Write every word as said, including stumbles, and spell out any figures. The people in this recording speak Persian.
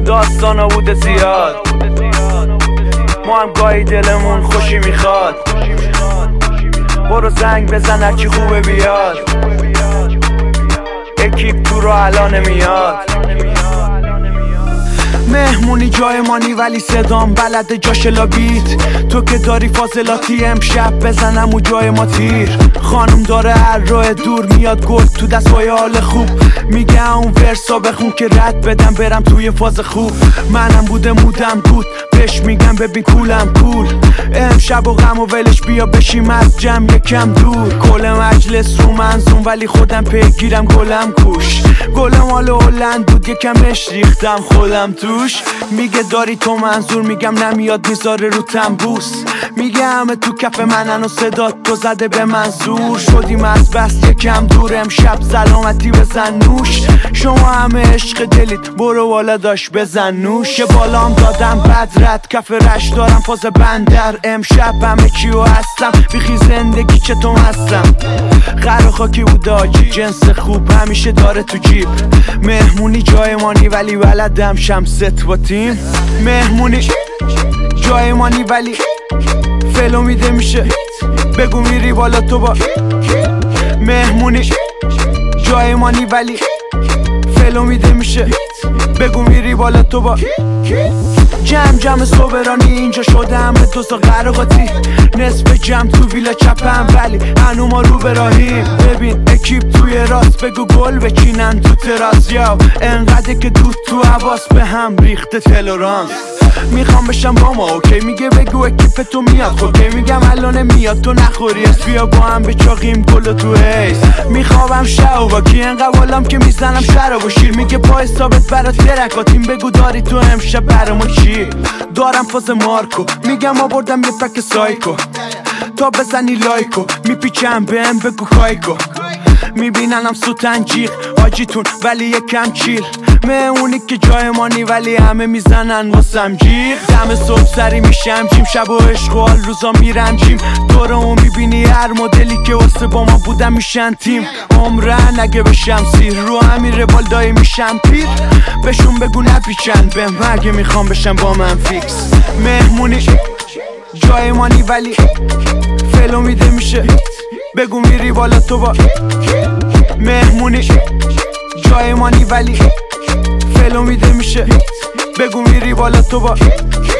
داستانا بوده زیاد، ما هم گاهی دلمون خوشی میخواد. برو زنگ بزن هرچی خوبه بیاد، اکیپ تو رو الان نمیاد. مهمونی جای مانی ولی صدام بلده جاش لابیت. تو که داری فاصلاتی امشب بزنم و جای ما تیر. خانم داره هر راه دور میاد گل تو دستای حال خوب. میگه اون ورسا بخون که رد بدم برم توی فاز خوب. منم بوده مودم بود بهش میگم ببین کولم کول. امشب و غم و ولش بیا بشیم از جمع یکم دور. کل مجلس رو منظوم ولی خودم پیگیرم گلم کوش. گلم حال هلند بود یکمش ریختم خودم توش. میگه داری تو منظور میگم نمیاد میذاره رو تنبوس. میگه همه تو کف منن و صدا تو زده به منظور. شدیم از بس یکم دور امشب سلامتی بزن نوش. شما همه عشق دلید برو والا داشت بزن نوش. که بالام دادم بدرد کف رش دارم فاز بندر. امشب همه کیو هستم بیخی زندگی چطور هستم. قرار خاکی بود آجی جنس خوب همیشه داره تو جیب. مهمونی جای مانی ولی ولدم شمست با تیم. مهمونی جای مانی ولی فلو میده میشه بگو میری بالا تو با. مهمونی جای مانی ولی فلو میده میشه بگو میری بالا تو با. جمع جمع صبرانی اینجا شده همه دوستا قراقاتی. نصف جمع تو ویلا چپم ولی هنو ما رو براهیم. ببین اکیپ توی راست بگو گل بچینن تو تراس. یا انقدر که دود تو حواس به هم ریخته تلورانس. میخوام بشم با ما اوکی میگه بگو اکیپ تو میاد خوکی. میگم الان میاد تو نخوری از بیا با هم بچاقیم گل تو هیس. میخوابم شو با کی انقدر والام که میزنم شراب و شیر. میگه پای ثابت برات درکاتیم بگو داری تو امشب برامون چی. دارم فاز مارکو میگم آوردم یه پک سایکو تا بزنی لایکو. میپیچم بهم بگو کایکو. میبیننم سوتن جیغ آجیتون ولی یکم چیل. مهمونی که جای مانی ولی همه میزنن واسم جیغ. دم صبح سری میشم جیم شب و عشق و حال روزا میرم جیم. دورمو میبینی هر مدلی که واسه با ما بودم میشن تیم. عمرن اگه بشم سیر رو همین روال دایی میشم پیر. بهشون بگو نپیچن بهم اگه میخوام بشم با من فیکس. مهمونی جای مانی ولی فلو میده میشه بگو میری بالا تو با. مهمونی جای مانی ولی فلو میده میشه بگو میری بالا تو با.